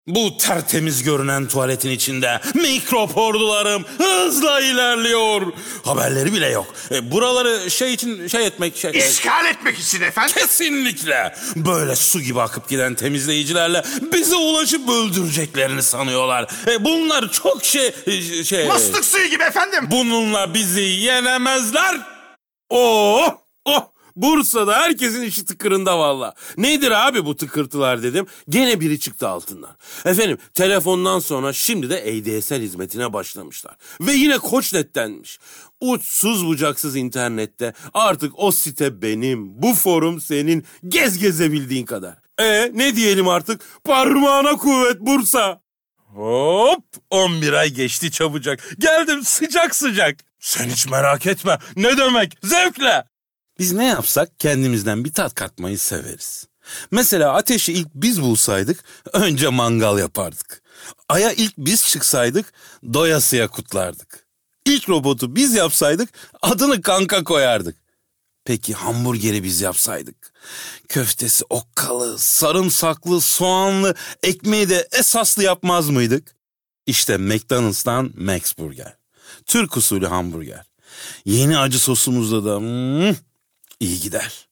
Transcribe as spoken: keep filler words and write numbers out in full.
Bu tertemiz görünen tuvaletin içinde mikrop ordularım hızla ilerliyor. Haberleri bile yok. E, buraları şey için şey etmek... Şey, İşgal etmek için efendim. Kesinlikle. Böyle su gibi akıp giden temizleyicilerle bize ulaşıp öldüreceklerini sanıyorlar. E, bunlar çok şey... şey Mıstık suyu gibi efendim. Bununla bizi yenemezler. Oh! Oh! Bursa'da herkesin işi tıkırında valla. Nedir abi bu tıkırtılar dedim. Gene biri çıktı altından. Efendim telefondan sonra şimdi de A D S L hizmetine başlamışlar. Ve yine Koçnet'tenmiş. Uçsuz bucaksız internette artık o site benim, bu forum senin, gez gezebildiğin kadar. E ne diyelim artık? Parmağına kuvvet Bursa. Hop on bir ay geçti çabucak. Geldim sıcak sıcak. Sen hiç merak etme. Ne demek? Zevkle. Biz ne yapsak kendimizden bir tat katmayı severiz. Mesela ateşi ilk biz bulsaydık önce mangal yapardık. Ay'a ilk biz çıksaydık doyasıya kutlardık. İlk robotu biz yapsaydık adını kanka koyardık. Peki hamburgeri biz yapsaydık? Köftesi okkalı, sarımsaklı, soğanlı, ekmeği de esaslı yapmaz mıydık? İşte McDonald's'tan Max Burger. Türk usulü hamburger. Yeni acı sosumuzda da hmm, iyi gider.